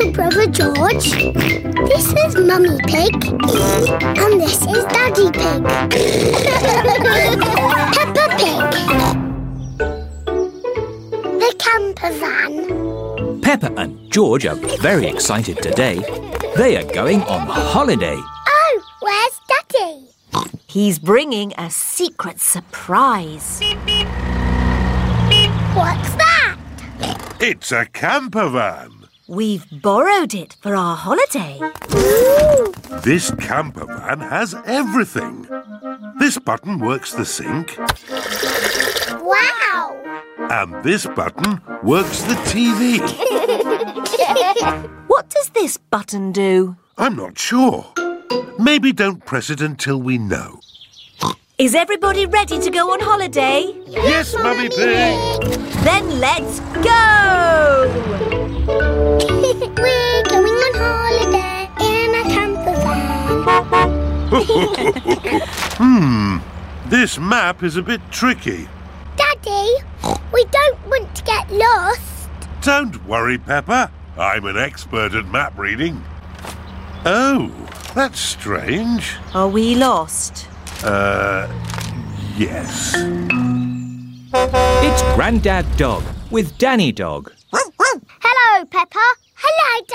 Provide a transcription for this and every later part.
little brother George. This is Mummy Pig. And this is Daddy Pig. Peppa Pig. The camper van. Peppa and George are very excited today. They are going on holiday. Oh, where's Daddy? He's bringing a secret surprise. What's that? It's a camper van. We've borrowed it for our holiday. Ooh. This camper van has everything. This button works the sink. Wow! And this button works the TV. What does this button do? I'm not sure. Maybe don't press it until we know. Is everybody ready to go on holiday? Yes, Mummy Pig! Then let's go! We're going on holiday in a camper van. This map is a bit tricky. Daddy, we don't want to get lost. Don't worry, Peppa. I'm an expert at map reading. Oh, that's strange. Are we lost? Yes. It's Grandad Dog with Danny Dog. Hello, Peppa. Hello,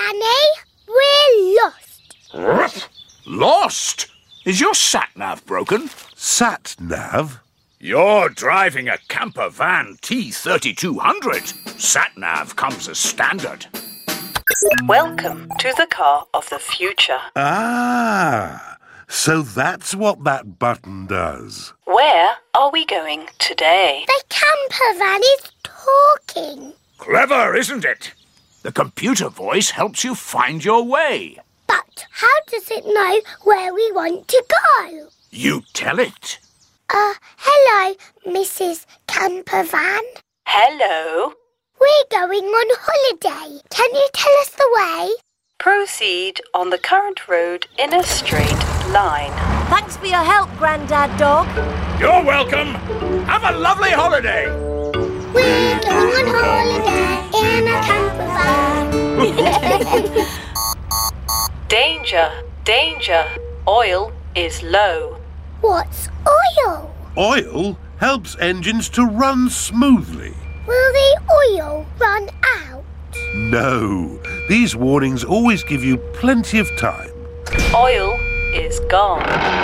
Danny. We're lost. Lost? Is your sat-nav broken? Sat-nav? You're driving a camper van T3200. Sat-nav comes as standard. Welcome to the car of the future. Ah, so that's what that button does. Where are we going today? The camper van is talking. Clever, isn't it? The computer voice helps you find your way. But how does it know where we want to go? You tell it. Hello, Mrs. Camper Van. Hello. We're going on holiday. Can you tell us the way? Proceed on the current road in a straight line. Thanks for your help, Grandad Dog. You're welcome. Have a lovely holiday. We're going on holiday in a camper van. Danger, danger. Oil is low. What's oil? Oil helps engines to run smoothly. Will the oil run out? No, these warnings always give you plenty of time. Oil is gone.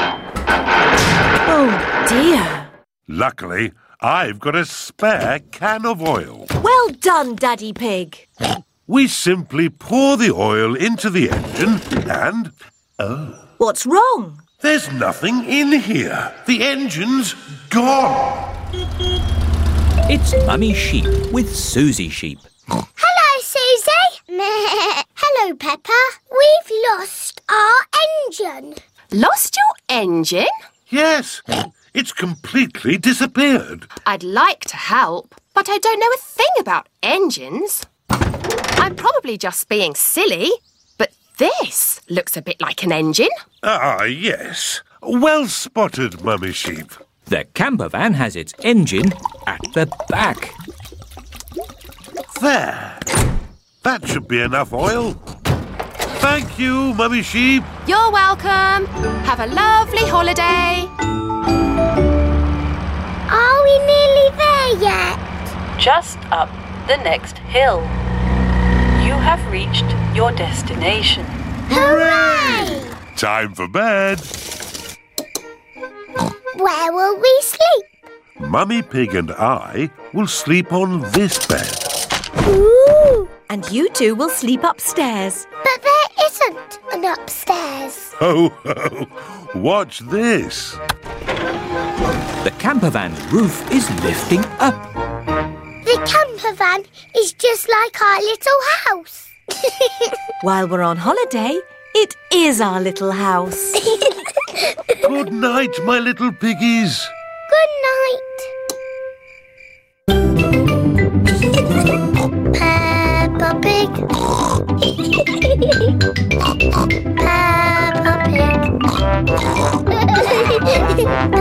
Oh, dear. Luckily, I've got a spare can of oil. Well done, Daddy Pig. We simply pour the oil into the engine and... What's wrong? there's nothing in here. The engine's gone. It's Mummy Sheep with Susie Sheep. Hello, Susie. Hello, Peppa. We've lost our engine. Lost your engine? Yes, it's completely disappeared. I'd like to help, but I don't know a thing about engines. I'm probably just being silly, but this looks a bit like an engine. Ah, yes. Well spotted, Mummy Sheep. The camper van has its engine at the back. There. That should be enough oil. Thank you, Mummy Sheep. You're welcome. Have a lovely holiday. Are we nearly there yet? Just up the next hill. You have reached your destination. Hooray! Time for bed. Where will we sleep? Mummy Pig and I will sleep on this bed. Ooh! And you two will sleep upstairs. But there isn't an upstairs. Ho, ho. Watch this. The camper van's roof is lifting up. The camper van is just like our little house. While we're on holiday, it is our little house. Good night, my little piggies. Good night. Peppa Pig. Peppa Pig.